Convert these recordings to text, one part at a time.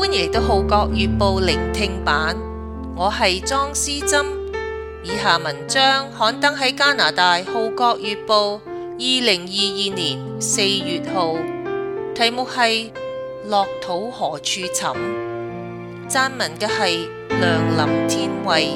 歡迎嚟到《號角月報》聆聽版，我係莊思珍。以下文章刊登喺加拿大《號角月報》2022年4月號，題目係樂土何處尋，撰文嘅係梁林天慧。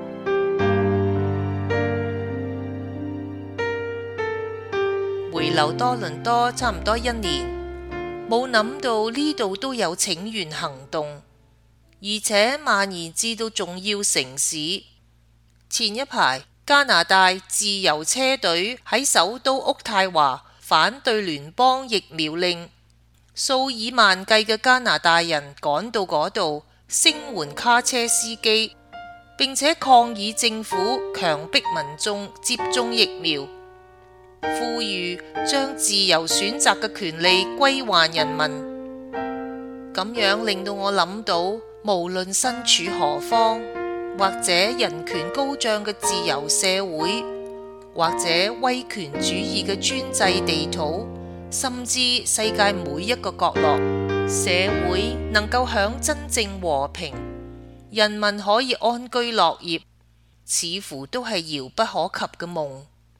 回流多倫多差唔多1年，冇諗到呢度都有請願行動，而且蔓延至到重要城市。前一排加拿大自由車隊喺首都渥太華反對聯邦疫苗令，數以萬計嘅加拿大人趕到嗰度聲援卡車司機，並且抗議政府強迫民眾接種疫苗，呼籲將自由選擇嘅權利歸還人民。咁樣令到我諗到，無論身處何方，或者人權高漲嘅自由社會，或者威權主義嘅專制地土，甚至世界每一個角落，社會能夠享真正和平，人民可以安居樂業，似乎都係遙不可及嘅夢。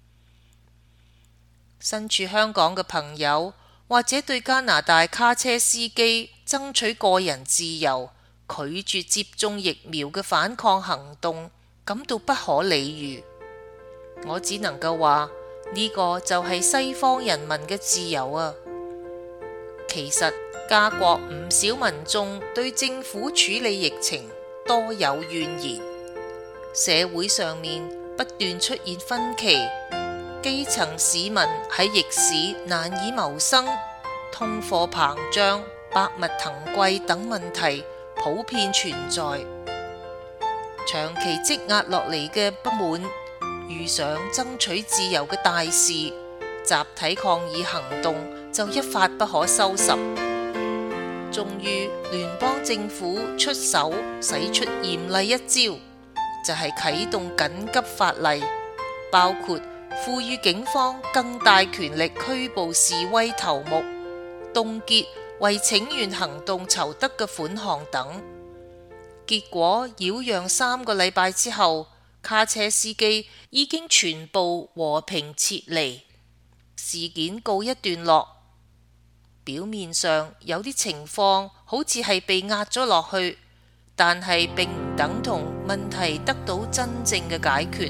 身處香港嘅朋友，或者對加拿大卡車司機爭取個人自由、拒絕接種疫苗嘅反抗行動感到不可理喻。我只能夠話呢個就係西方人民嘅自由啊！其實加國唔少民眾對政府處理疫情多有怨言，社會上面不斷出現分歧，基層市民喺逆市難以謀生，通貨膨脹、百物騰貴等問題普遍存在，長期積壓落嚟嘅不滿遇上爭取自由嘅大事，集體抗議行動就一發不可收拾。終於聯邦政府出手，使出嚴厲一招，就係啟動緊急法例，包括賦予警方更大權力拘捕示威頭目，凍結為請願行動籌得嘅款項等。結果擾攘3個禮拜之後，卡車司機已經全部和平撤離，事件告一段落。表面上有啲情況好似係被壓咗落去，但係並唔等同問題得到真正嘅解決。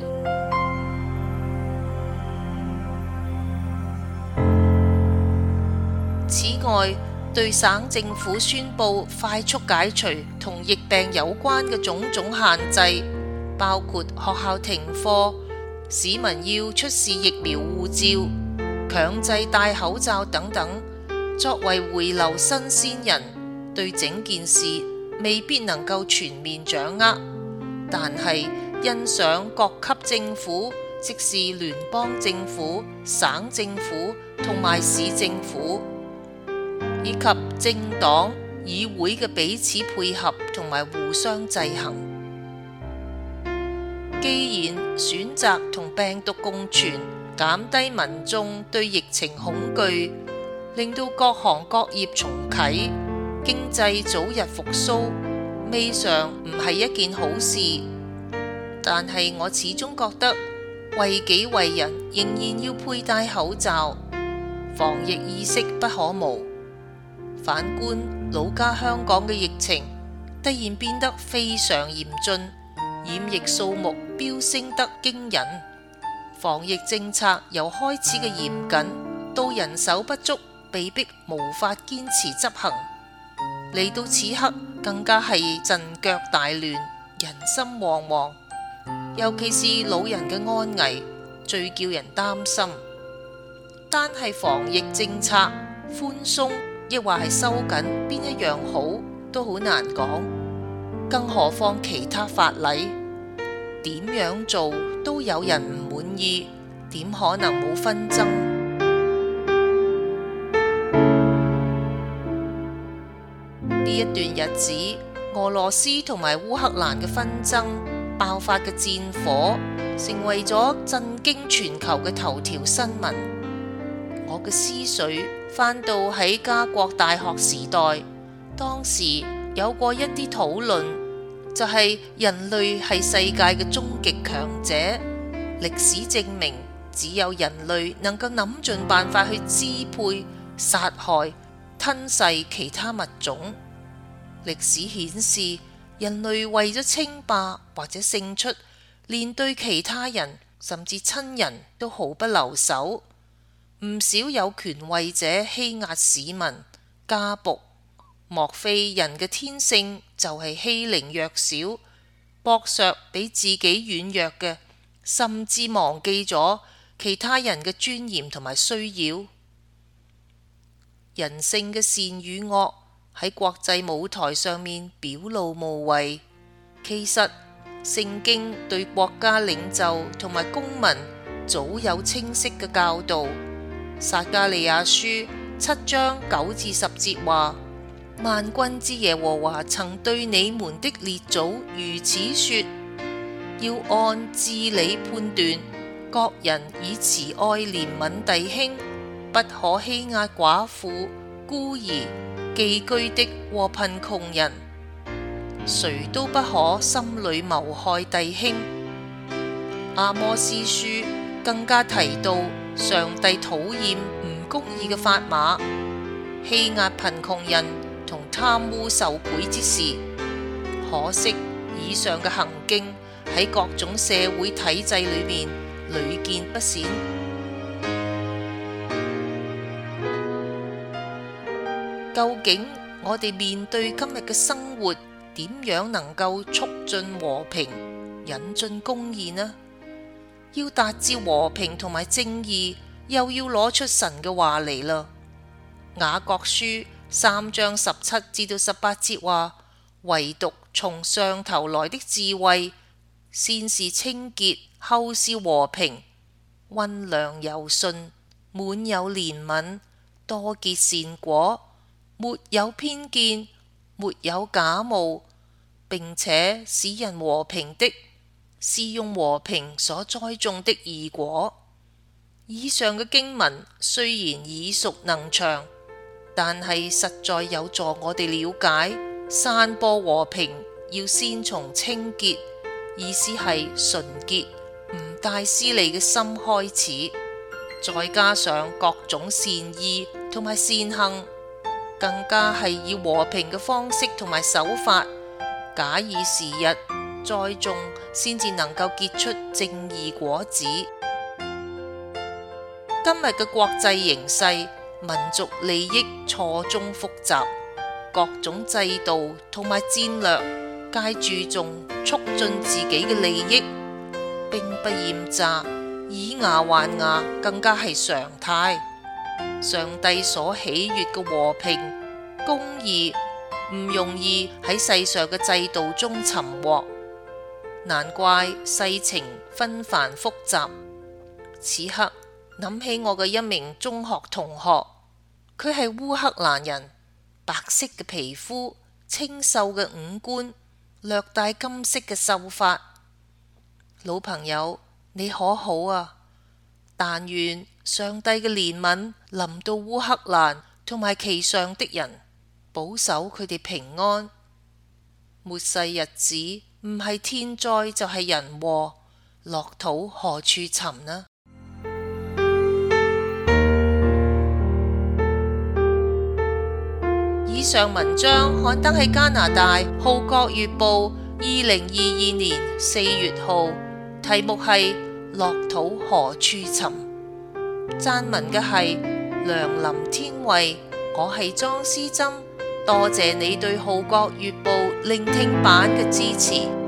此外，對省政府宣布快速解除同疫病有關嘅種種限制，包括學校停課、市民要出示疫苗護照、強制戴口罩等等，作為回流新鮮人，對整件事未必能夠全面掌握，但係欣賞各級政府，即是聯邦政府、省政府同埋市政府，以及政黨、議會嘅彼此配合同埋互相制衡。既然選擇同病毒共存，減低民眾對疫情恐懼，令到各行各業重啟，經濟早日復甦，未嘗唔係一件好事。但係我始終覺得，為己為人仍然要佩戴口罩，防疫意識不可無。反觀老家香港嘅疫情突然變得非常嚴峻，染疫數目飆升得驚人，防疫政策由開始嘅嚴謹到人手不足，被迫無法堅持執行，嚟到此刻更加係陣腳大亂，人心惶惶，尤其是老人嘅安危最叫人擔心。單係防疫政策寬鬆，抑或係收緊邊一樣好，都好難講，更何況其他法例，點樣做都有人唔滿意，點可能冇紛爭？呢一段日子，俄羅斯同埋烏克蘭嘅紛爭爆發嘅戰火，成為咗震驚全球嘅頭條新聞。我嘅思緒翻到喺加國大學時代，當時有過一啲討論，就係人類係世界嘅終極強者。歷史證明，只有人類能夠諗盡辦法去支配、殺害、吞噬其他物種。歷史顯示，人類為咗稱霸或者勝出，連對其他人甚至親人都毫不留手。唔少有權位者欺壓市民、家僕。莫非人嘅天性就係欺凌弱小、剝削比自己軟弱嘅，甚至忘記咗其他人嘅尊嚴同埋需要？人性嘅善與惡喺國際舞台上面表露無遺。其實聖經對國家領袖同埋公民早有清晰嘅教導。撒迦利亞書7章9至10節話：萬軍之耶和華曾對你們的列祖如此說，要按治理判斷，各人以慈愛憐憫弟兄，不可欺壓寡婦、孤兒、寄居的和貧窮人，誰都不可心裏謀害弟兄。阿摩司書更加提到，上帝討厭唔公義嘅法碼，欺壓貧窮人同貪污受賄之事。可惜以上嘅行徑喺各種社會體制裏面屢見不鮮。究竟我哋面對今日嘅生活，點樣能夠促進和平、引進公義呢？要達至和平同埋正義，又要攞出神嘅話嚟啦。雅各書3章17至到18節話：唯獨從上頭來的智慧，先是清潔，後是和平，溫良柔順，滿有憐憫，多結善果，沒有偏見，沒有假冒，並且使人和平的，是用和平所栽種的義果。以上嘅經文雖然耳熟能詳，但係實在有助我哋了解，散播和平要先從清潔，意思係純潔、唔帶私利嘅心開始，再加上各種善意同埋善行，更加係以和平嘅方式同埋手法，假以時日栽種，先至能夠結出正義果子。今日嘅國際形勢，民族利益錯綜複雜，各種制度同埋戰略皆注重促進自己嘅利益，兵不厭詐，以牙還牙更加係常態。上帝所喜悅嘅和平、公義唔容易喺世上嘅制度中尋獲，難怪世情紛繁複雜。此刻諗起我嘅一名中學同學，佢係烏克蘭人，白色嘅皮膚，清秀嘅五官，略帶金色嘅秀髮。老朋友，你可好啊？但願上帝嘅憐憫臨到烏克蘭同埋其上的人，保守佢哋平安。末世日子唔係天災就係人禍，樂土何處尋呢？以上文章刊登喺加拿大《號角月報》2022年4月號，題目係《樂土何處尋》。撰文嘅係梁林天慧，我係莊思珍，多謝你對《號角月報》聆聽版嘅支持。